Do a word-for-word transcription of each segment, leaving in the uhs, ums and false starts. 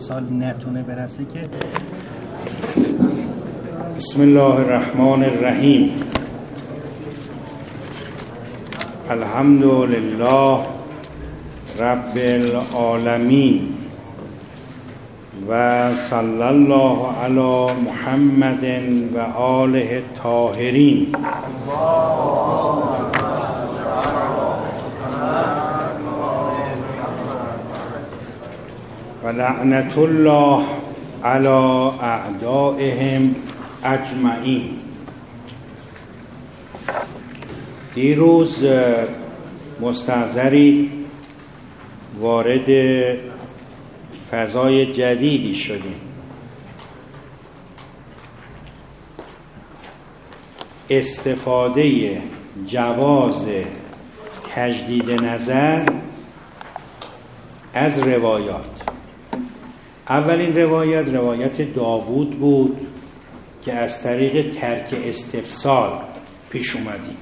استفسال نتونه برسه که بسم الله الرحمن الرحیم. الحمد لله رب العالمین و صلی الله علی محمد و آله الطاهرین. و لعنت الله علی اعدائهم اجمعین. دیروز مستحضری وارد فضای جدیدی شدیم. استفاده جواز تجدید نظر از روایات. اولین روایت روایت داوود بود که از طریق ترک استفسال پیش اومدیم.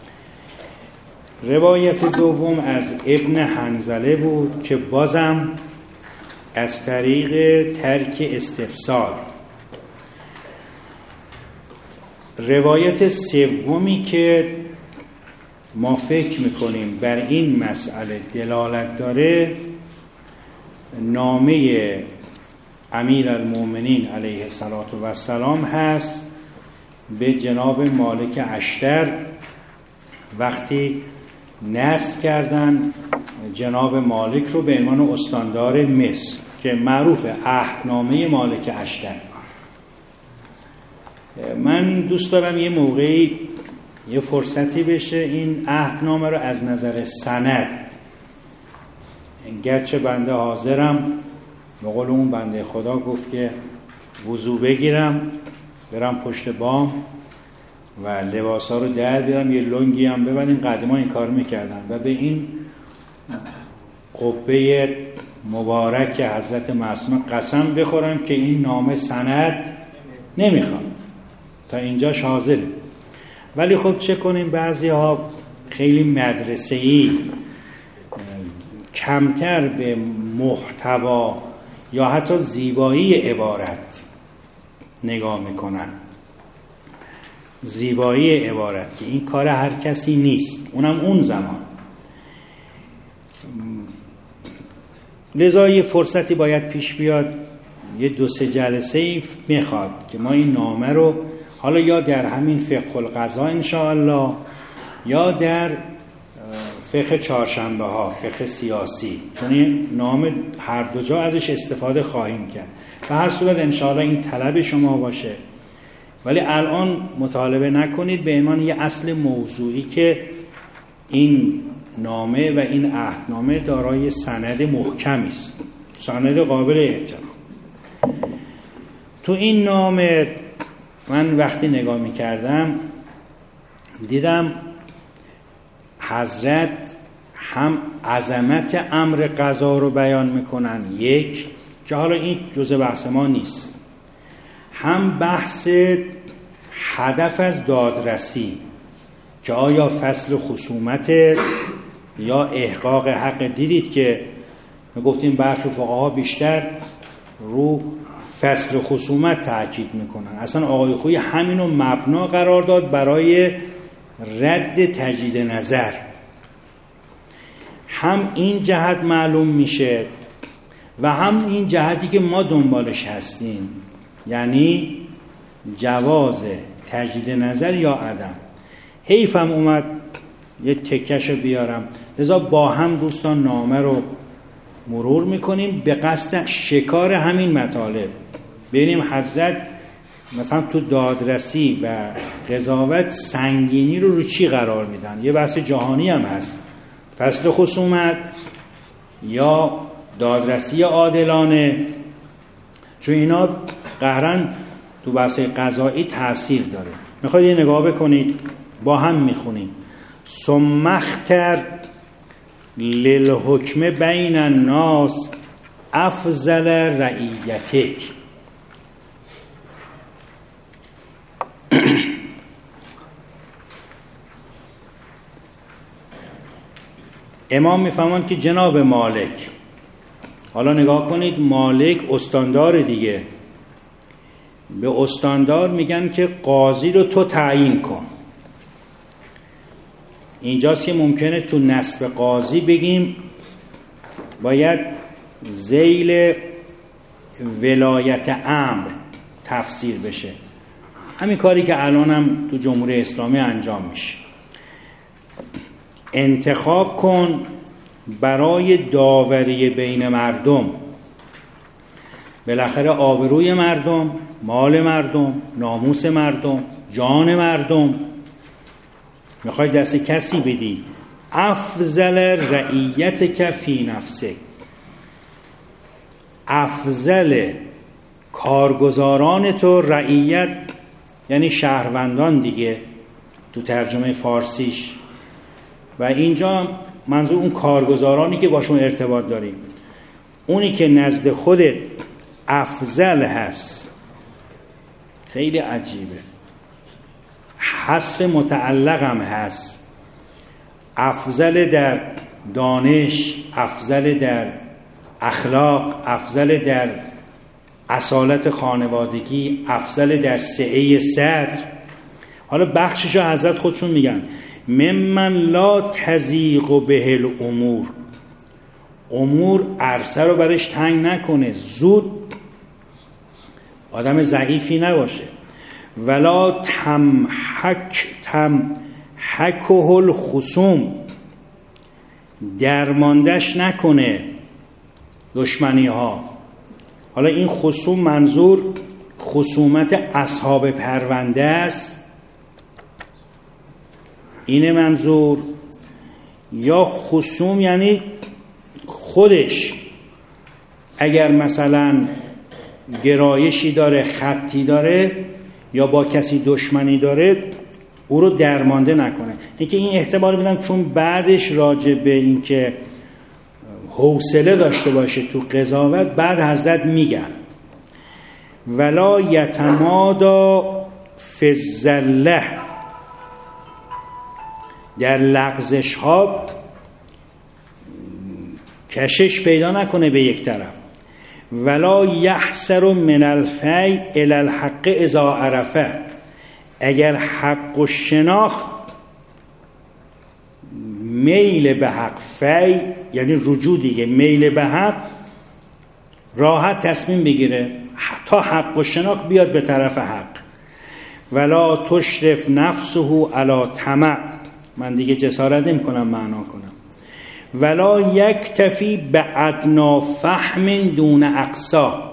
روایت دوم از ابن حنظله بود که بازم از طریق ترک استفسال. روایت سومی که ما فکر میکنیم بر این مسئله دلالت داره نامه امیرالمومنین علیه السلام هست به جناب مالک اشتر وقتی نصب کردن جناب مالک رو به عنوان استاندار مصر که معروف عهدنامه مالک اشتر. من دوست دارم یه موقعی یه فرصتی بشه این عهدنامه رو از نظر سند، گرچه بنده حاضرم به قول اون بنده خدا گفت که وضو بگیرم برم پشت بام و لباسا رو در بیارم یه لنگی هم ببندیم، قدیما این کار میکردن و به این قبه مبارک حضرت معصومه قسم بخورم که این نامه سند نمیخواد. تا اینجاش حاضره. ولی خب چه کنیم، بعضی ها خیلی مدرسه‌ای کمتر به محتوا یا حتی زیبایی عبارت نگاه میکنن. زیبایی عبارت که این کار هر کسی نیست، اونم اون زمان. لذا یه فرصتی باید پیش بیاد، یه دو سه جلسه ای میخواد که ما این نامه رو حالا یا در همین فقه القضا انشاءالله یا در فقه چهارشنبه ها، فقه سیاسی، چون این نام هر دو جا ازش استفاده خواهیم کرد. به هر صورت انشاءالله این طلب شما باشه، ولی الان مطالبه نکنید به عنوان یه اصل موضوعی که این نامه و این عهدنامه دارای سند محکمی است، سند قابل احترام. تو این نامه من وقتی نگاه می‌کردم دیدم حضرت هم عظمت امر قضا رو بیان میکنن، یک که حالا این جزء بحث ما نیست، هم بحث هدف از دادرسی که آیا فصل خصومت یا احقاق حق. دیدید که میگفتیم برخی فقها بیشتر رو فصل خصومت تأکید میکنن. اصلا آقای خویی همینو مبنا قرار داد برای رد تجدید نظر. هم این جهت معلوم میشه و هم این جهتی که ما دنبالش هستیم، یعنی جواز تجدید نظر یا عدم. حیفم اومد یه تکشو بیارم، لذا با هم دوستان نامه رو مرور میکنیم به قصد شکار همین مطالب. ببینیم حضرت مثلا تو دادرسی و قضاوت سنگینی رو رو چی قرار میدن. یه بحث جهانی هم هست، فصل خصومت یا دادرسی عادلانه، چون اینا قهرن تو بحث قضایی تأثیر داره. میخواید یه نگاه بکنید، با هم میخونیم. ثم اختر للحکم بین الناس افضل رعیتک. امام میفهمند که جناب مالک حالا نگاه کنید، مالک استاندار دیگه، به استاندار میگن که قاضی رو تو تعیین کن. اینجاست که ممکنه تو نصب قاضی بگیم باید ذیل ولایت امر تفسیر بشه. همین کاری که الان هم تو جمهوری اسلامی انجام میشه. انتخاب کن برای داوری بین مردم. بالاخره آبروی مردم، مال مردم، ناموس مردم، جان مردم میخوای دست کسی بدی. افضل رعیتک فی نفسک، افضل کارگزاران تو، رعیت یعنی شهروندان دیگه تو ترجمه فارسیش، و اینجا منظور اون کارگزارانی که باشون ارتباط داریم، اونی که نزد خودت افضل هست. خیلی عجیبه، حذف متعلق هم هست. افضل در دانش، افضل در اخلاق، افضل در اصالت خانوادگی، افضل در سعه صدر. حالا بخششو حضرت خودشون میگن ممن لا تضیق به الامور، امور عرصه رو برش تنگ نکنه، زود آدم ضعیفی نباشه. ولا تمحک تمحکه الخصوم، درماندش نکنه دشمنی ها. حالا این خصوم منظور خصومت اصحاب پرونده است، اینه منظور، یا خصوم یعنی خودش اگر مثلا گرایشی داره، خطی داره، یا با کسی دشمنی داره، او رو درمانده نکنه. اینکه این احتمال بدم چون بعدش راجع به این که حوصله داشته باشه تو قضاوت، بعد حضرت میگن ولا یتمادا فی الزله، در لغزش ها کشش پیدا نکنه به یک طرف. ولا یحسر من الفی الی الحق اذا عرفه، اگر حق و شناخت میل به حق، فی یعنی رجوع دیگه، میل به حق، راحت تصمیم بگیره تا حق و شناخت بیاد به طرف حق. ولا تشرف نفسه علی طمع، من دیگه جسارت نمی کنم معنا کنم. ولا یکتفی به ادنا فهم دون اقصا،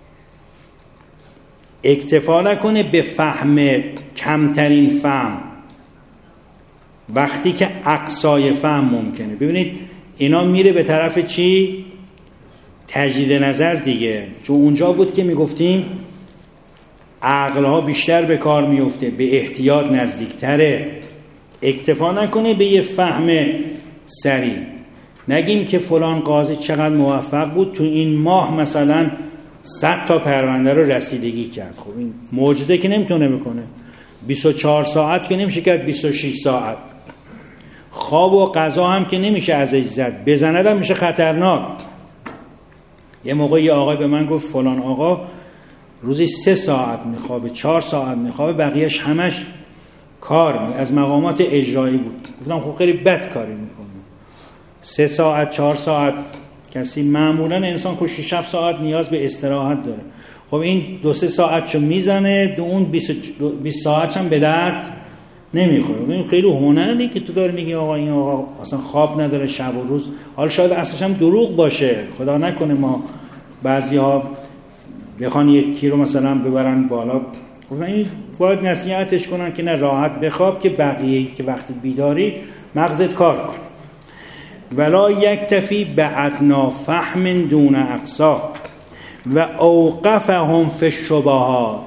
اکتفا نکنه به فهم کمترین فهم وقتی که اقصای فهم ممکنه. ببینید اینا میره به طرف چی؟ تجدید نظر دیگه، چون اونجا بود که میگفتیم عقلها بیشتر به کار میفته، به احتیاط نزدیکتره. اکتفا نکنه به یه فهم سریع. نگیم که فلان قاضی چقدر موفق بود تو این ماه مثلا صد تا پرونده رو رسیدگی کرد. خب این معجزه که نمیتونه بکنه. بیست و چهار ساعت که نمیشه کرد، بیست و شش ساعت. خواب و غذا هم که نمیشه ازش زد، بزند هم میشه خطرناک. یه موقع یه آقای به من گفت فلان آقا روزی سه ساعت میخوابه، چهار ساعت میخوابه، بقیهش همش کار می از مقامات اجرایی بود. گفتم خب خیلی بد کاری میکنه. سه ساعت چهار ساعت کسی، معمولا انسان که شش هفت ساعت نیاز به استراحت داره. خب این دو سه ساعتشو میزنه، دو اون بیست ساعتش هم به درد نمیخوره. این خیلی هنری که تو داری میگی آقا این آقا اصلا خواب نداره شب و روز. حالا شاید اصلا هم دروغ باشه، خدا نکنه ما بعضی‌ها بخوان یکی رو مثلا ببرن بالا. خب این باید نصیحتش کنن که نه، راحت بخواب که بقیه‌ای که وقتی بیداری مغزت کار کن. ولا یکتفی به ادنا فهم دون اقصا و اوقفهم فی الشبهات،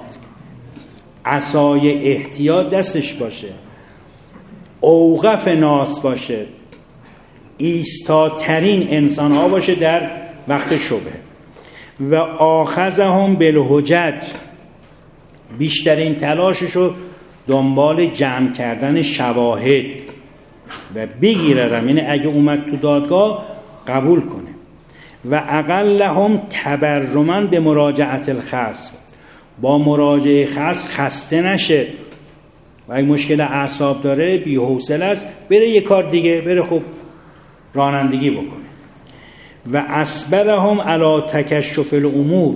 عصای احتیاط دستش باشه، اوقف ناس باشه، ایستاترین انسان ها باشه در وقت شبه. و آخذهم بالحجج، بیشترین تلاششو دنبال جمع کردن شواهد و بگیرم، یعنی اگه اومد تو دادگاه قبول کنه. و اقلهم تبرما به مراجعت الخصم، با مراجعه خصم خسته نشه و اگه مشکل اعصاب داره بی‌حوصله است بره یه کار دیگه، بره خب رانندگی بکنه. و اصبرهم علی تکشف الامور،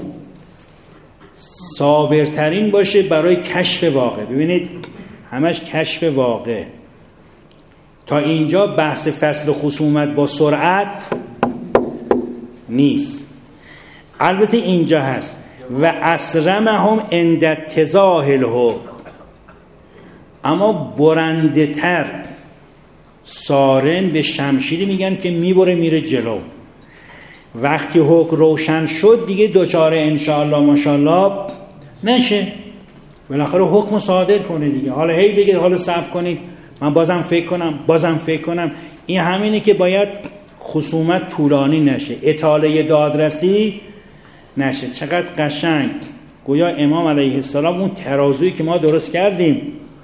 صابرترین باشه برای کشف واقع. ببینید همش کشف واقع. تا اینجا بحث فصل خصومت با سرعت نیست، البته اینجا هست. و اسرمهم عند اتضاح الحکم، اما برنده تر سارن به شمشیری میگن که میبره میره جلو. وقتی حکم روشن شد دیگه دوچاره انشاءالله ماشاءالله نشه، بالاخره حکم صادر کنه دیگه. حالا هی بگید حالا صبر کنید من بازم فکر کنم بازم فکر کنم، این همینه که باید خصومت طولانی نشه، اطاله دادرسی نشه. چقدر قشنگ گویا امام علیه السلام اون ترازویی که ما درست کردیم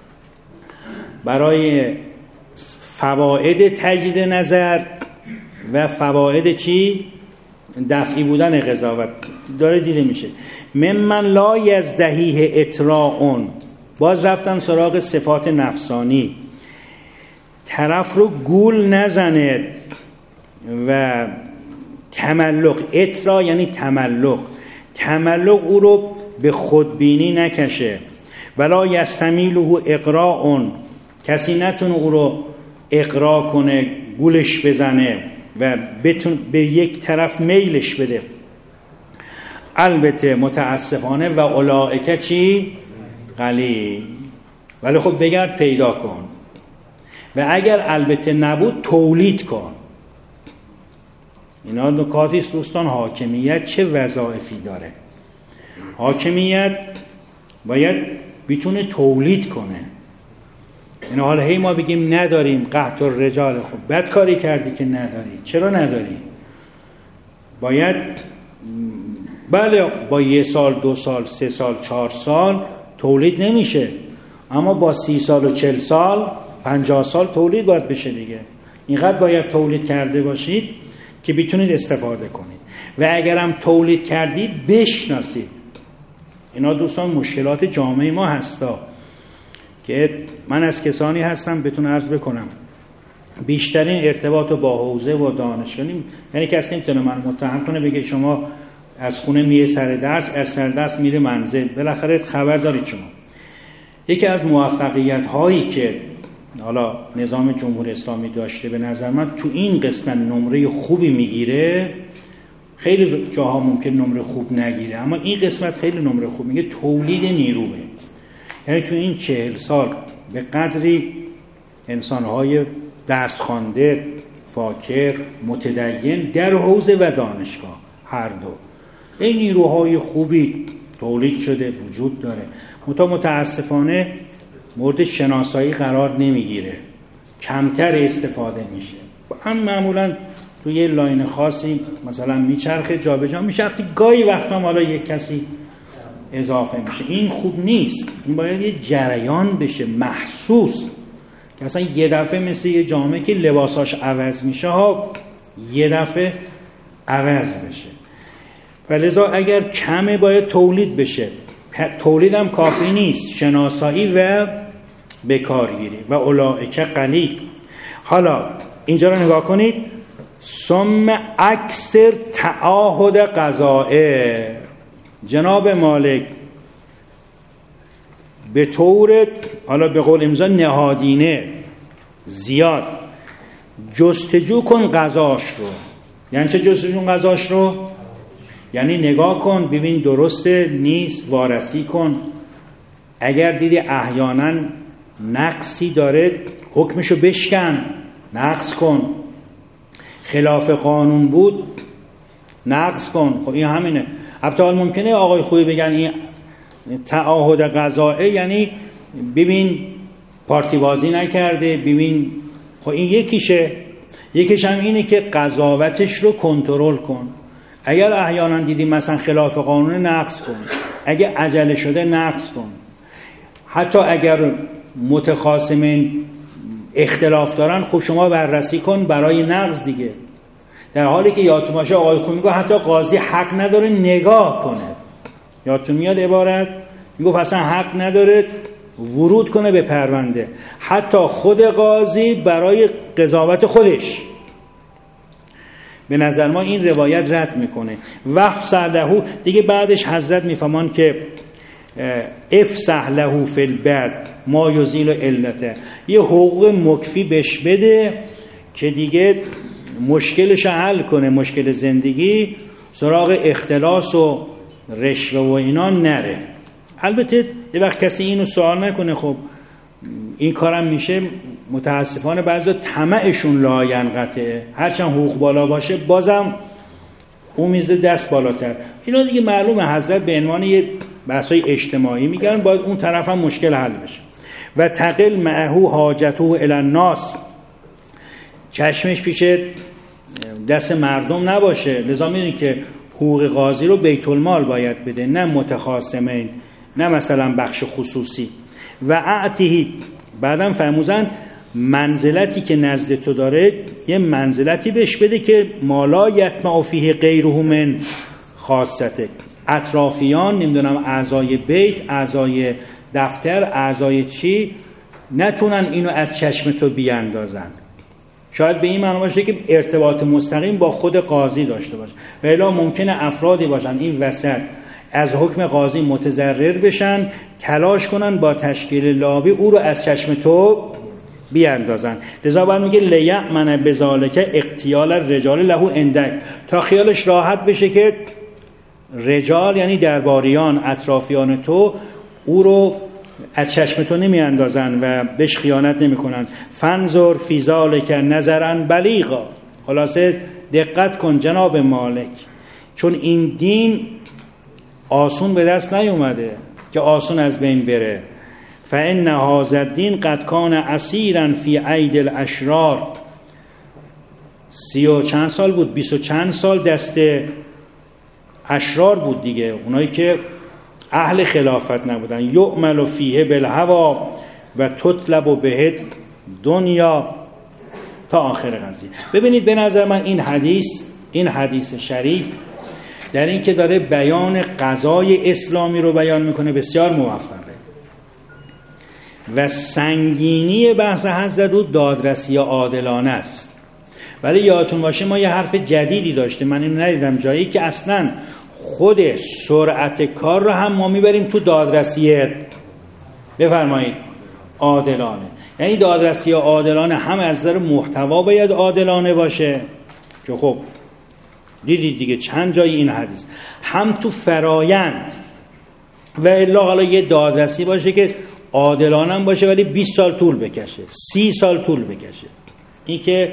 برای فواید تجدید نظر و فواید چی؟ دفعی بودن قضاوت داره دیده میشه. ممن لا یزدهیه اطراعون، باز رفتن سراغ صفات نفسانی. طرف رو گول نزنه و تملق، اطراع یعنی تملق، تملق او رو به خودبینی نکشه. ولا یستمیله اقراعون، کسی نتونه او رو اقراع کنه گولش بزنه و بتون به یک طرف میلش بده. البته متاسفانه و اولئک چی؟ قلیل. ولی خب بگرد پیدا کن و اگر البته نبود تولید کن. اینا نکاتی است دوستان. حاکمیت چه وظایفی داره؟ حاکمیت باید بتونه تولید کنه. این حالا هی ما بگیم نداریم قحط الرجال، خب بد کاری کردی که نداری. چرا نداری؟ باید بله با یه سال دو سال سه سال چهار سال تولید نمیشه، اما با سی سال و چل سال پنجاه سال تولید باید بشه دیگه. اینقدر باید تولید کرده باشید که بتونید استفاده کنید و اگرم تولید کردید بشناسید. اینا دوستان مشکلات جامعه ما هستا که من از کسانی هستم بتون عرض بکنم بیشترین ارتباط با حوزه و دانشگاه، یعنی کسی نمیتونه من متهم کنه بگه شما از خونه میره سر درس، از سر درس میره منزل. بالاخره خبر دارید شما یکی از موفقیت هایی که حالا نظام جمهوری اسلامی داشته به نظر من تو این قسمت نمره خوبی میگیره. خیلی جاها ممکن نمره خوب نگیره اما این قسمت خیلی نمره خوب میگه، تولید نیروه. یعنی تو این چهل سال به قدری انسانهای درس خوانده، فاکر، متدین در حوزه و دانشگاه هر دو این نیروهای خوبی تولید شده وجود داره. متا متاسفانه مورد شناسایی قرار نمیگیره، کمتر استفاده میشه. هم معمولا تو یه لاین خاصی مثلا میچرخه جابجا میشه، گاهی وقتا حالا یک کسی اضافه میشه. این خوب نیست، این باید یه جریان بشه محسوس که اصلا یه دفعه مثل یه جامعه که لباساش عوض میشه ها یه دفعه عوض بشه. فلذا اگر کمه باید تولید بشه. تولید هم کافی نیست، شناسایی و بکارگیری. و اولئک قلیل. حالا اینجا رو نگاه کنید. ثم اکثر تعاهد قضائه، جناب مالک به طور حالا به قول امضا نهادینه زیاد جستجو کن قضاش رو. یعنی چه جستجو کن قضاش رو؟ یعنی نگاه کن ببین درسته نیست، وارسی کن. اگر دیدی احیانا نقصی داره حکمشو بشکن، نقص کن. خلاف قانون بود نقص کن. خب این همینه. البته ممکنه آقای خوبی بگن این تعاهد قضائه یعنی ببین پارتی بازی نکرده، ببین خب این یکیشه. یکیش هم اینه که قضاوتش رو کنترل کن. اگر احیانا دیدی مثلا خلاف قانون نقص کن، اگر عجله شده نقص کن. حتی اگر متخاصمین اختلاف دارن خب شما بررسی کن برای نقض دیگه. در حالی که یادتون باشه آقای خویی میگه حتی قاضی حق نداره نگاه کنه. یادتون میاد عبارت میگه اصلا حق نداره ورود کنه به پرونده، حتی خود قاضی برای قضاوت خودش. به نظر ما این روایت رد میکنه. وفسح له، دیگه بعدش حضرت میفهمان که افسح له فی البرد ما یزیل علته، یه حقوق مکفی بهش بده که دیگه مشکلش حل کنه، مشکل زندگی سراغ اختلاس و رشوه و اینا نره. البته یه وقت کسی اینو سوال نکنه خب این کارم میشه، متاسفانه بعضی طمعشون لا ینقطعه، هرچند حقوق بالا باشه بازم اون میزه دست بالاتر. اینا دیگه معلومه حضرت به عنوان یه بحثای اجتماعی میگن، باید اون طرف هم مشکل حل بشه. و تقل معه حاجته الی الناس، چشمش پیش دست مردم نباشه. لذا میدونی که حقوق قاضی رو بیت المال باید بده، نه متخاصمین، نه مثلا بخش خصوصی. و اعطیه، بعدم فرمودن منزلتی که نزد تو داره یه منزلتی بهش بده که مالا یطمع فیه غیره من خاصته. اطرافیان، نمیدونم اعضای بیت، اعضای دفتر، اعضای چی نتونن اینو از چشم تو بیاندازن. شاید به این معنی باشه که ارتباط مستقیم با خود قاضی داشته باشه، و الا ممکنه افرادی باشن این وسط از حکم قاضی متضرر بشن، تلاش کنن با تشکیل لابی او رو از چشم تو بیاندازن. لذا باید میگه لیأمن بذالک اغتیال الرجال له عندک، تا خیالش راحت بشه که رجال یعنی درباریان، اطرافیان تو او رو از چشم تو نمی اندازن و بهش خیانت نمی کنن. فنظر فی ذالک نظرا بلیغا، خلاصه دقت کن جناب مالک، چون این دین آسون به دست نیومده که آسون از بین بره. فإن هذا الدین قد کان اسیرا فی اید الاشرار، سی و چند سال بود، بیست و چند سال دست اشرار بود دیگه، اونایی که اهل خلافت نبودن. یعمل فیه بالهوا و تطلب به دنیا، تا آخر قضیه. ببینید به نظر من این حدیث این حدیث شریف در این که داره بیان قضای اسلامی رو بیان میکنه بسیار موفقه و سنگینی بحث حضرت رو دادرسی عادلانه است. ولی یادتون باشه ما یه حرف جدیدی داشتیم، من اینو ندیدم جایی، که اصلا خود سرعت کار رو هم ما میبریم تو دادرسی بفرمایید عادلانه. یعنی دادرسی عادلانه هم از نظر محتوا باید عادلانه باشه که خب دیدید دیگه چند جای این حدیث، هم تو فرایند، و الا حالا یه دادرسی باشه که عادلانه هم باشه ولی بیست سال طول بکشه، سی سال طول بکشه. این که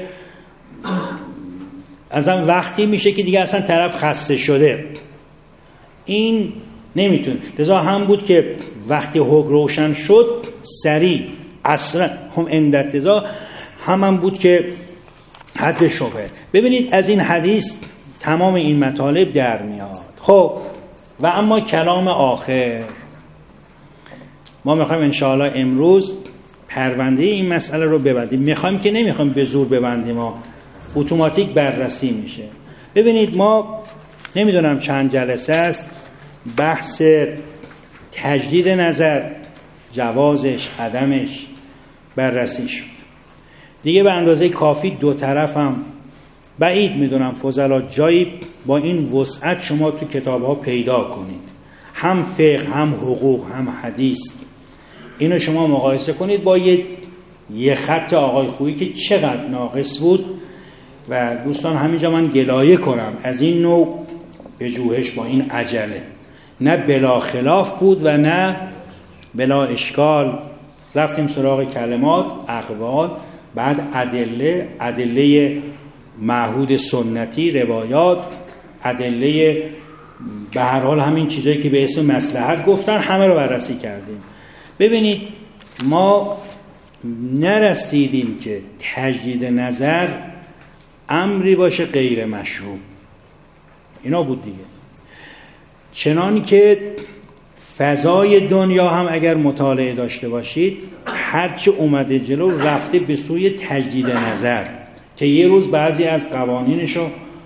اصلا وقتی میشه که دیگه اصلا طرف خسته شده، این نمیتونه. لذا هم بود که وقتی حکم روشن شد سریع اصلا هم اندتزا هم هم بود که حد شبه. ببینید از این حدیث تمام این مطالب در میاد. خب و اما کلام آخر، ما میخوایم انشاءالله امروز پرونده این مسئله رو ببندیم. میخوایم که نمیخوایم به زور ببندیم، ما اتوماتیک بررسی میشه. ببینید ما نمیدونم چند جلسه است بحث تجدید نظر، جوازش، عدمش بررسی شد دیگه. به اندازه کافی دو طرف هم بعید میدونم فضلا جایی با این وسعت شما تو کتاب ها پیدا کنید، هم فقه، هم حقوق، هم حدیث. اینو شما مقایسه کنید با یه, یه خط آقای خویی که چقدر ناقص بود. و دوستان همینجا من گلایه کنم از این نوع بجوهش با این عجله، نه بلا خلاف بود و نه بلا اشکال. رفتیم سراغ کلمات، اقوال، بعد ادله، ادله معهود سنتی، روایات، ادله به هر حال همین چیزایی که به اسم مصلحت گفتن، همه رو بررسی کردیم. ببینید ما نرسیدیم که تجدید نظر امری باشه غیر مشروع، اینا بود دیگه. چنان که فضای دنیا هم اگر مطالعه داشته باشید هرچی اومده جلو رفته به سوی تجدید نظر، که یه روز بعضی از قوانینشو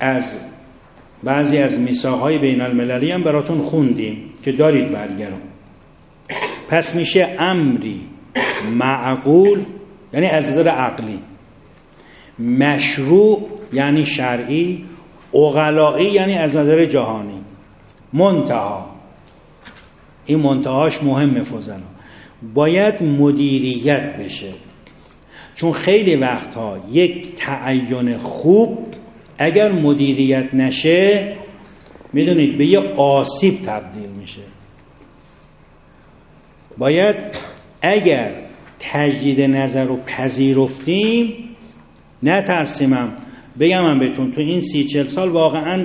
از بعضی از میثاق‌های بین المللی هم براتون خوندیم که دارید برگردون. پس میشه امری معقول یعنی از نظر عقلی، مشروع یعنی شرعی، عقلائی یعنی از نظر جهانی، منتها. این منتهاش مهمه فضلا، باید مدیریت بشه، چون خیلی وقتها یک تعین خوب اگر مدیریت نشه میدونید به یه آسیب تبدیل میشه. باید اگر تجدید نظر رو پذیرفتیم نترسیمم بگم من بهتون تو این سی چل سال واقعا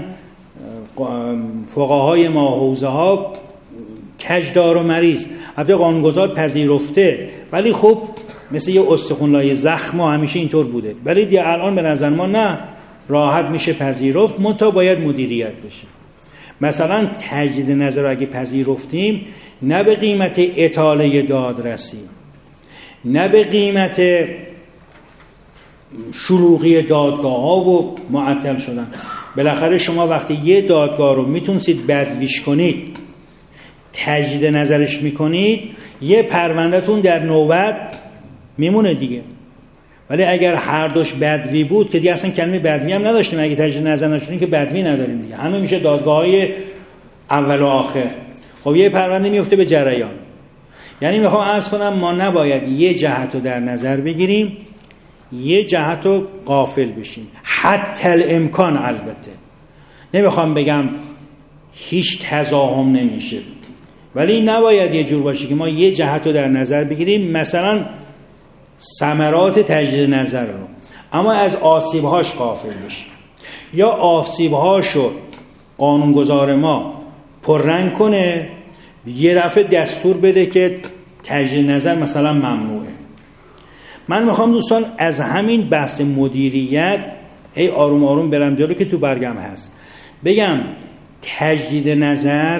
فقهای ما حوزه ها کجدار و مریض البته قانونگذار پذیرفته ولی خب مثل یه استخونلای زخم همیشه اینطور بوده، ولی دیگه الان به نظر ما نه، راحت میشه پذیرفت، منتها باید مدیریت بشه. مثلا تجدید نظر رو اگه پذیرفتیم نه به قیمت اطاله دادرسی، نه به قیمت شلوغی دادگاه ها و معطل شدن. بالاخره شما وقتی یه دادگاه رو میتونید بدویش کنید، تجدید نظرش میکنید، یه پروندهتون در نوبت میمونه دیگه. ولی اگر هر دوش بدوی بود که دیگه اصلا کلمه بدوی هم نداشتیم، اگه تجدید نظر نشدیم که بدوی نداریم دیگه، همه میشه دادگاه های اول و آخر. خب یه پرونده میفته به جریان. یعنی میخوام عرض کنم ما نباید یه جهت رو در نظر بگیریم، یه جهت رو غافل بشیم، حتی الامکان. البته نمیخوام بگم هیچ تضاهم نمیشه، ولی نباید یه جور باشه که ما یه جهت رو در نظر بگیریم، مثلا ثمرات تجدید نظر رو، اما از آسیبهاش غافل بشیم، یا آسیبهاشو قانونگذار ما پررنگ کنه، یه دفعه دستور بده که تجدید نظر مثلا ممنوعه. من میخوام دوستان از همین بحث مدیریت ای آروم آروم برم جلو که تو برگم هست، بگم تجدید نظر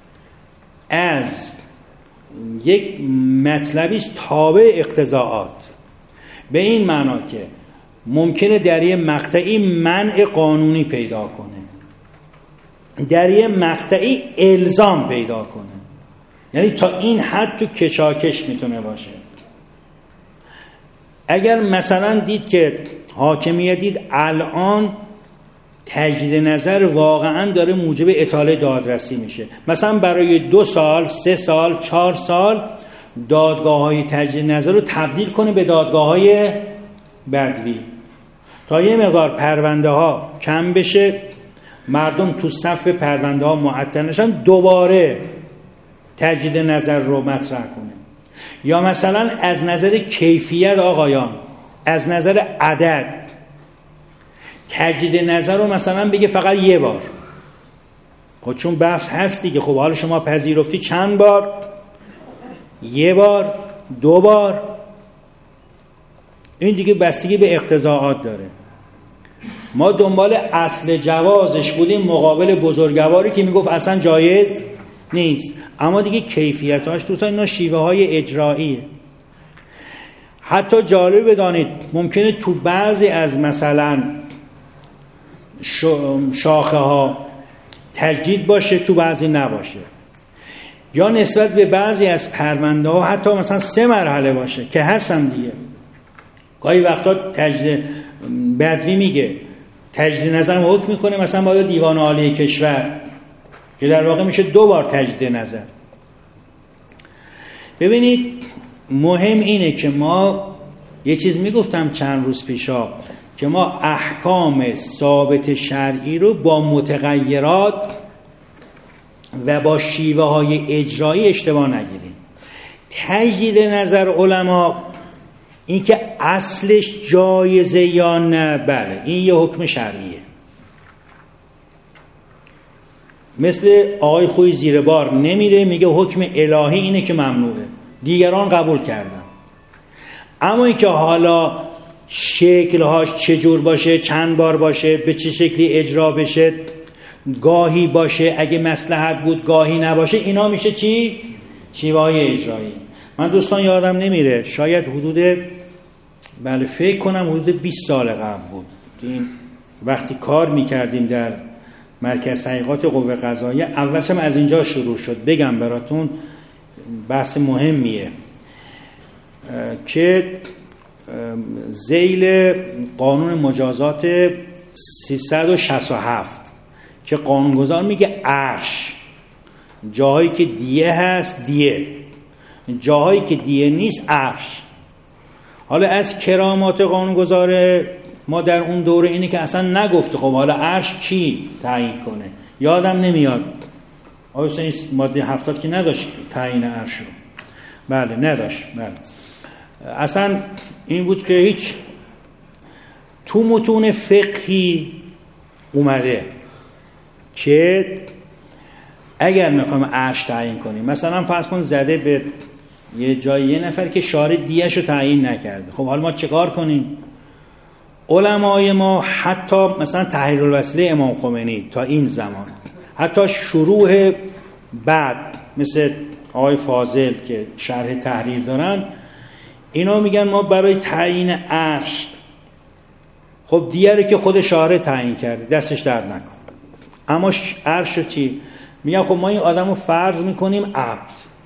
از یک مطلبی است تابع اقتضاعات، به این معنا که ممکنه در یه مقطعی منع قانونی پیدا کنه، در یه مقطعی الزام پیدا کنه، یعنی تا این حد تو کشاکش میتونه باشه. اگر مثلا دید که حاکمیت دید الان تجدید نظر واقعا داره موجب اطاله دادرسی میشه، مثلا برای دو سال، سه سال، چهار سال دادگاه های تجدید نظر رو تبدیل کنه به دادگاه های بدوی تا یه مقدار پرونده ها کم بشه، مردم تو صف پرونده ها معطل نشن، دوباره تجدید نظر رو مطرح کنه. یا مثلا از نظر کیفیت آقایان، از نظر عدد تجدید نظر رو مثلا بگه فقط یه بار. خب چون بحث هست دیگه، خب حالا شما پذیرفتی چند بار؟ یه بار، دو بار، این دیگه بستگی به اقتضاعات داره. ما دنبال اصل جوازش بودیم مقابل بزرگواری که میگفت اصلا جایز نیست، اما دیگه کیفیتاش دوستان اینا شیوه های اجراییه. حتی جالب بدانید ممکنه تو بعضی از مثلا شاخه ها تجدید باشه، تو بعضی نباشه، یا نسبت به بعضی از پرونده ها حتی مثلا سه مرحله باشه که هستن دیگه. گاهی وقتا تجدید بدوی میگه تجدید نظر حکم میکنه مثلا با دیوان عالی کشور که در واقع میشه دو بار تجدید نظر. ببینید مهم اینه که ما یه چیز میگفتم چند روز پیشا که ما احکام ثابت شرعی رو با متغیرات و با شیوه های اجرایی اشتباه نگیریم. تجدید نظر علما این که اصلش جایزه یا نه، بله این یه حکم شرعیه. مثل آقای خوی زیر بار نمیره میگه حکم الهی اینه که ممنوعه، دیگران قبول کردن. اما این که حالا شکلهاش چجور باشه، چند بار باشه، به چه شکلی اجرا بشه، گاهی باشه اگه مصلحت بود، گاهی نباشه، اینا میشه چی؟ شیوه های اجرایی. من دوستان یادم نمیره، شاید حدود بله فکر کنم حدود بیست سال قبل بود، این وقتی کار میکردیم در مرکز تحقیقات قوه قضاییه، اولش هم از اینجا شروع شد. بگم براتون بحث مهمیه که ذیل قانون مجازات سیصد و شصت و هفت که قانونگذار میگه عرش، جاهایی که دیه هست دیه، جاهایی که دیه نیست عرش. حالا از کرامات قانونگذار ما در اون دوره اینه که اصلا نگفته خب حالا عرش کی تعیین کنه. یادم نمیاد آیا این ماده هفتاد که نداشت تعیین عرش رو؟ بله نداشت. بله اصلا این بود که هیچ تو متون فقهی اومده که اگر میخوایم عرش تعیین کنیم، مثلا فرض کن زده به یه جای یه نفر که شارع دیه‌اش رو تعیین نکرده، خب حالا ما چه کار کنیم؟ علمای ما حتی مثلا تحریر الوسیله امام خمینی تا این زمان، حتی شروع بعد مثل آقای فاضل که شرح تحریر دارن، اینا میگن ما برای تعیین عرش خب دیگه که خود شارع تعیین کرده دستش درد نکن، اما عرش چی؟ میگن خب ما این آدم رو فرض میکنیم عبد،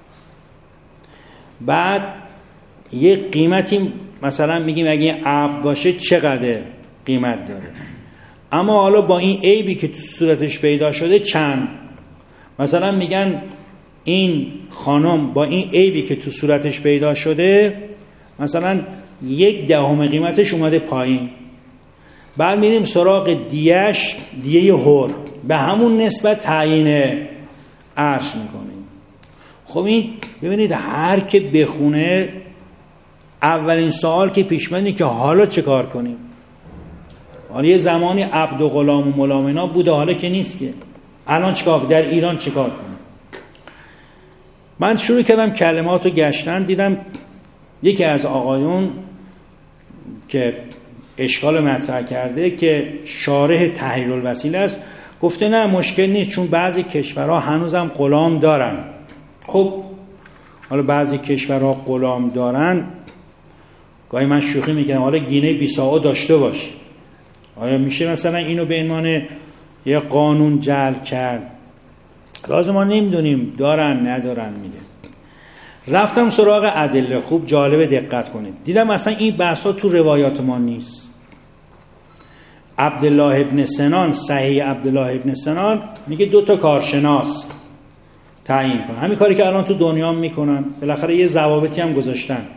بعد یه قیمتی مثلا میگیم اگه این عبد باشه چقدر قیمت داره، اما حالا با این عیبی که تو صورتش پیدا شده چند، مثلا میگن این خانم با این عیبی که تو صورتش پیدا شده مثلا یک دهم قیمتش اومده پایین، بعد میریم سراغ دیهش، دیه حر، به همون نسبت تعیین عرش میکنیم. خب این ببینید هر که بخونه اولین سوال که پیش میاد که حالا چه کار کنیم؟ حالا یه زمانی عبد و غلام و ملام اینا بوده، حالا که نیست که. الان چیکار در ایران چیکار کنیم؟ من شروع کردم کلماتو گشتن، دیدم یکی از آقایون که اشکال مطرح کرده که شارح تحریر الوسیله است، گفته نه مشکل نیست چون بعضی کشورها هنوزم غلام دارن. خب حالا بعضی کشورها غلام دارن، گاهی من شوخی میکنم حالا گینه بیساو داشته باش، آیا میشه مثلا اینو به عنوان یه قانون جعل کرد؟ لازم ما نمیدونیم دارن ندارن. میگه رفتم سراغ ادله، خوب جالبه دقت کنید، دیدم اصلا این بحثا تو روایات ما نیست. عبدالله ابن سنان، صحیح عبدالله ابن سنان میگه دو تا کارشناس تعیین کن، همین کاری که الان تو دنیا میکنن، بالاخره یه ضوابطی هم گذاشتن.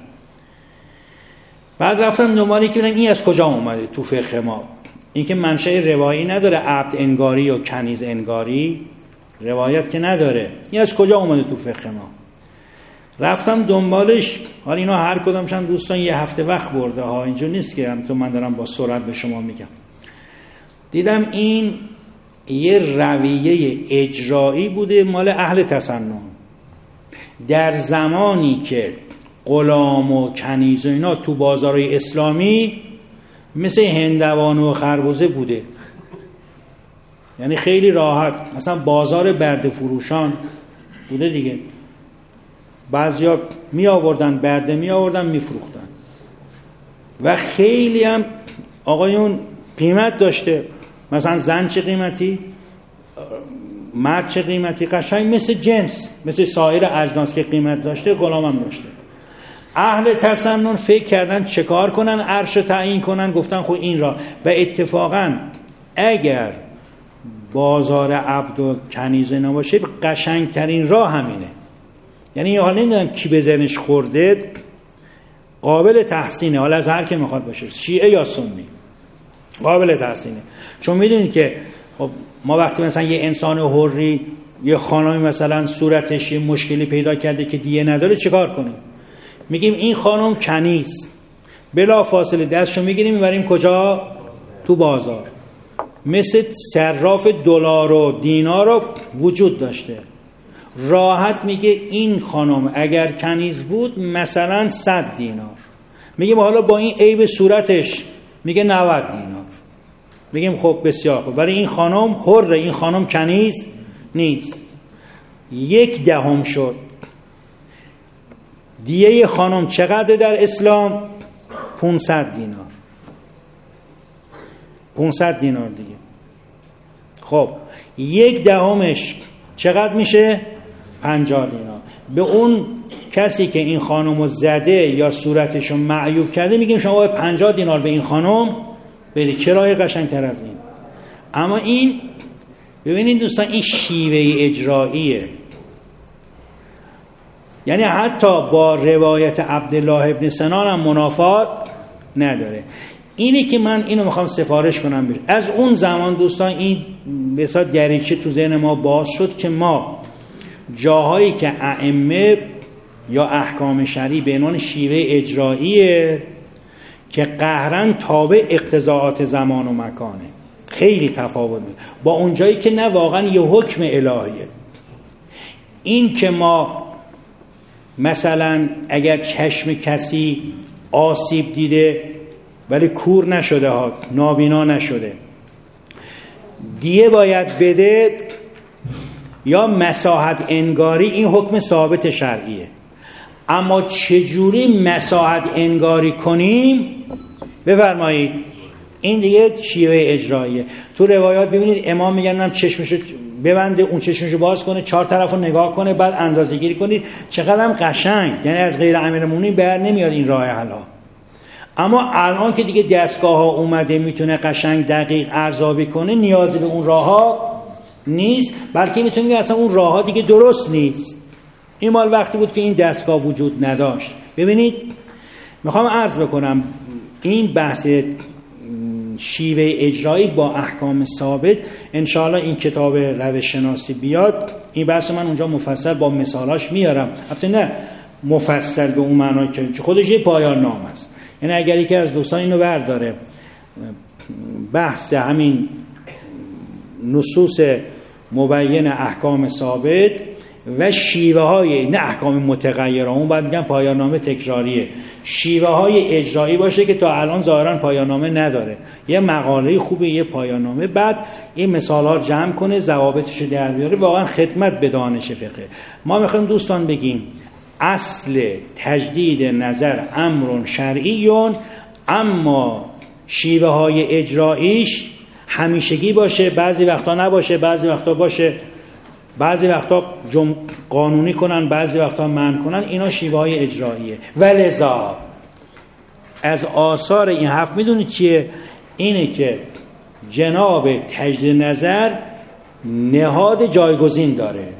بعد رفتم دنبالی که ببینم این از کجا اومده تو فقه ما، این که منشأ روایی نداره، عبد انگاری و کنیز انگاری روایت که نداره، این از کجا اومده تو فقه ما؟ رفتم دنبالش. حالا اینا هر کدامشون دوستان یه هفته وقت برده ها، اینجا نیست که هم تو من دارم با سرعت به شما میگم. دیدم این یه رویه اجرایی بوده مال اهل تسنن، در زمانی که غلام و کنیز و اینا تو بازارهای اسلامی مثل هندوانه و خربزه بوده، یعنی خیلی راحت، مثلا بازار برده فروشان بوده دیگه، بعضیا می آوردن برده می آوردن می فروختن و خیلی هم آقایون قیمت داشته، مثلا زن چه قیمتی، مرد چه قیمتی، قشنگ مثل جنس، مثل سایر اجناس که قیمت داشته غلام هم داشته. اهل تسنن فکر کردن چه کار کنن، عرش رو تعیین کنن، گفتن خب این را، و اتفاقا اگر بازار عبد و کنیز نباشه قشنگ ترین راه همینه. یعنی حالا نمیدونم کی به ذهنش خورده، قابل تحسینه، حالا از هر که میخواد باشه، شیعه یا سنی، قابل تحسینه. چون میدونید که خب ما وقتی مثلا یه انسان حری، یه خانمی مثلا صورتش یه مشکلی پیدا کرده که دیه نداره، چیکار کنیم؟ میگیم این خانم کنیز، بلا فاصله دستشو میگیریم میبریم کجا؟ تو بازار. مثل صراف دلار و دینار رو وجود داشته، راحت میگه این خانم اگر کنیز بود مثلا صد دینار، میگیم حالا با این عیب صورتش میگه نود دینار، میگیم خب بسیار خوب، ولی این خانم حره، این خانم کنیز نیست. یک دهم شد. دیه خانم چقدر در اسلام؟ پانصد دینار. پانصد دینار دیگه. خب یک دهمش چقدر میشه؟ پنجاه دینار. به اون کسی که این خانم رو زده یا صورتش رو معیوب کرده میگیم شما باید پنجاه دینار به این خانم بری. چرا؟ قشنگ تر از این. اما این ببینید دوستان، این شیوه اجراییه. یعنی حتی با روایت عبدالله ابن سنان هم منافات نداره. اینی که من اینو میخوام سفارش کنم بیرون. از اون زمان دوستان این به اصطلاح دریچه تو ذهن ما باز شد که ما جاهایی که ائمه یا احکام شرعی به عنوان شیوه اجراییه که قهرن تابع اقتضاعات زمان و مکانه، خیلی تفاوت با اون جایی که نه واقعا یه حکم الهیه. این که ما مثلا اگر چشم کسی آسیب دیده ولی کور نشده ها، نابینا نشده، دیه باید بده یا مساحت انگاری، این حکم ثابت شرعیه. اما چجوری مساحت انگاری کنیم بفرمایید، این دیگه شیوه اجراییه. تو روایات ببینید امام میگن چشمشو ببنده، اون چشمشو باز کنه، چهار طرفو نگاه کنه، بعد اندازه گیری کنید. چقدر هم قشنگ، یعنی از غیر امیرالمومنین بر نمیاد این راه حل ها. اما الان که دیگه دستگاه ها اومده میتونه قشنگ دقیق ارزیابی کنه، نیازی به اون راه ها نیست، بلکه میتونه میگه اصلا اون راه ها دیگه درست نیست. این مال وقتی بود که این دستگاه وجود نداشت. ببینید میخوام عرض بکنم این بحث شیوه اجرایی با احکام ثابت، انشاءالله این کتاب روش شناسی بیاد این بحث من اونجا مفصل با مثالاش میارم. البته نه مفصل به اون معنی که خودش یه پایان نامه است. یعنی اگر یکی از دوستان اینو برداره بحث همین نصوص مبین احکام ثابت و شیوه های، نه احکام متغیره، اون باید میگن پایان نامه تکراریه، شیوه های اجرایی باشه که تا الان ظاهرا پایان نامه نداره، یه مقاله خوبه، یه پایان نامه، بعد این مثال‌ها جمع کنه، ضوابطش در بیاره، واقعا خدمت به دانش فقه. ما میخوایم دوستان بگیم اصل تجدید نظر امر شرعیون، اما شیوه های اجراییش همیشگی باشه، بعضی وقتا نباشه، بعضی وقتا باشه، بعضی وقتا جم... قانونی کنن، بعضی وقتا منع کنن. اینا شیوه های اجراییه. ولذا از آثار این حرف میدونید چیه؟ اینه که جناب تجدید نظر نهاد جایگزین داره.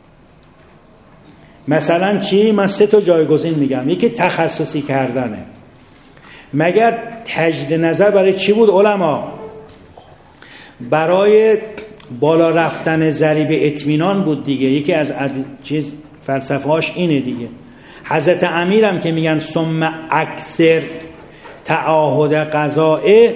مثلا چی؟ من سه تا جایگزین میگم. یکی تخصصی کردنه. مگر تجدید نظر برای چی بود علما؟ برای بالا رفتن ذریب اطمینان بود دیگه. یکی از عد... چیز فلسفه‌اش اینه دیگه. حضرت امیرم که میگن ثم اکثر تعاهد قضائه،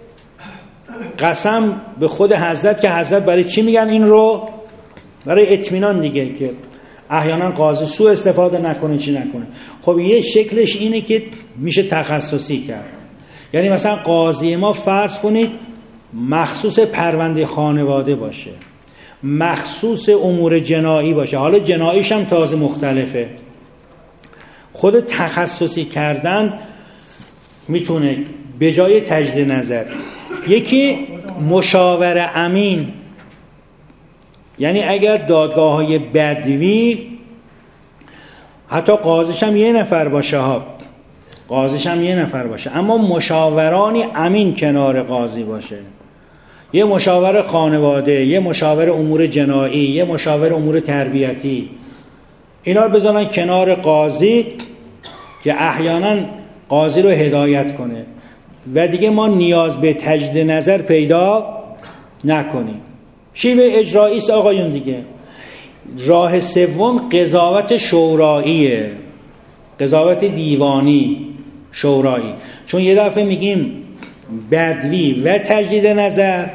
قسم به خود حضرت که حضرت برای چی میگن این رو؟ برای اطمینان دیگه، که احیانا قاضی سوء استفاده نکنه، چی نکنه. خب یه شکلش اینه که میشه تخصصی کرد. یعنی مثلا قاضی ما فرض کنید مخصوص پرونده خانواده باشه، مخصوص امور جنایی باشه. حالا جناییش هم تازه مختلفه. خود تخصصی کردن میتونه به جای تجدید نظر. یکی مشاور امین، یعنی اگر دادگاه های بدوی حتی قاضیش هم یه نفر باشه ها، قاضیش هم یه نفر باشه، اما مشاورانی امین کنار قاضی باشه. یه مشاور خانواده، یه مشاور امور جنایی، یه مشاور امور تربیتی، اینا رو بذارن کنار قاضی که احیانا قاضی رو هدایت کنه و دیگه ما نیاز به تجدید نظر پیدا نکنیم. شیوه اجرایی است آقایون دیگه. راه سوم قضاوت شوراییه، قضاوت دیوانی شورایی. چون یه دفعه میگیم بدوی و تجدید نظر،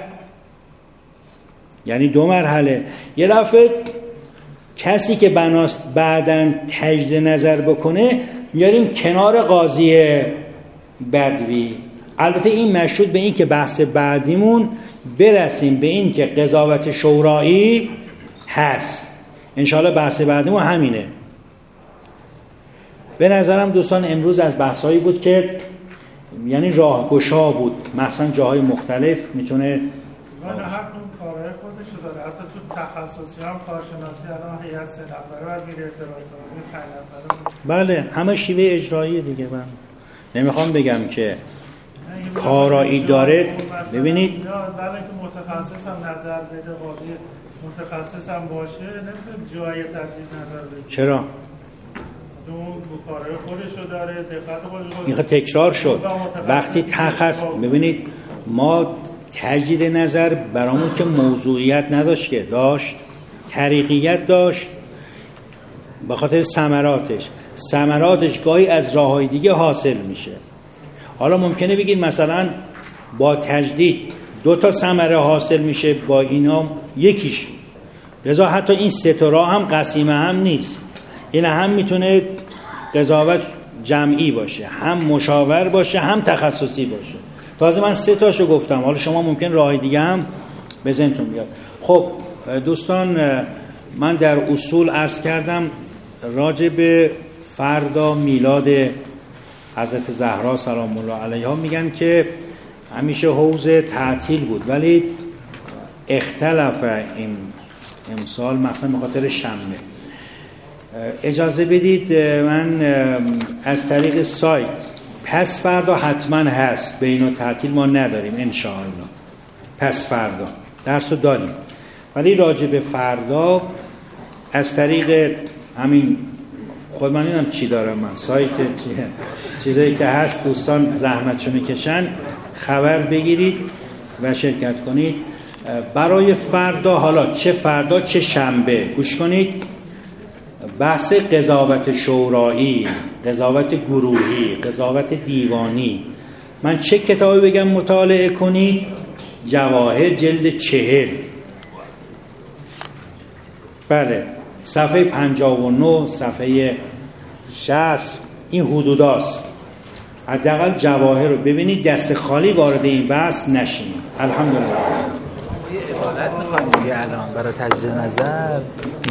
یعنی دو مرحله. یه دفعه کسی که بناست بعداً تجدید نظر بکنه میاریم کنار قاضی بدوی. البته این مشروط به این که بحث بعدیمون برسیم به این که قضاوت شورایی هست. انشاءالله بحث بعدیمون همینه. به نظرم دوستان امروز از بحثایی بود که یعنی راهگشا بود، مثلا جاهای مختلف میتونه ولی هر اون کارهای خودشو داره. حتی تو تخصصی هم کارشناسی الان هیئت سه نفره و میره ارتباطات پنج نفره. بله همه شیوه اجرایی دیگه. من نمیخوام بگم که کارایی داره. ببینید بله که متخصص هم نظر بده، قاضی متخصص هم باشه، نمیتونه جای تجدید نظر بده. چرا؟ اون کارهای خودشو داره، دقت خودشو. این تکرار شد وقتی تخصص. ببینید ما تجدید نظر برامون که موضوعیت نداشت، که داشت طریقیت داشت به خاطر ثمراتش. ثمراتش گاهی از راههای دیگه حاصل میشه. حالا ممکنه بگید مثلا با تجدید دو تا ثمره حاصل میشه، با اینا یکیش. لذا حتی این سه تا راه هم قسیمه هم نیست. این هم میتونه قضاوت جمعی باشه، هم مشاور باشه، هم تخصصی باشه. تازه من سه تاشو گفتم، حالا شما ممکن راه دیگه هم به ذهنتون بیاد. خب دوستان، من در اصول عرض کردم راجع به فردا میلاد حضرت زهرا سلام الله علیها میگن که همیشه حوزه تعطیل بود، ولی اختلاف این امسال مثلا به خاطر شنبه. اجازه بدید من از طریق سایت، پس فردا حتما هست، به اینو تعطیل ما نداریم انشاءالله. پس فردا درسو داریم، ولی راجع به فردا از طریق همین خود من اینم چی دارم، من سایت چیه، چیزایی که هست دوستان زحمتشو میکشن خبر بگیرید و شرکت کنید. برای فردا، حالا چه فردا چه شنبه، گوش کنید، بحث قضاوت شورایی، قضاوت گروهی، قضاوت دیوانی. من چه کتابی بگم مطالعه کنید؟ جواهر جلد چهل، بله صفحه پنجاه و نه، صفحه شصت، این حدوداست. حداقل جواهر رو ببینید، دست خالی وارد این بحث نشین. الحمدلله. یه عبارت می‌خوایم دیگه الان برای تجدید نظر.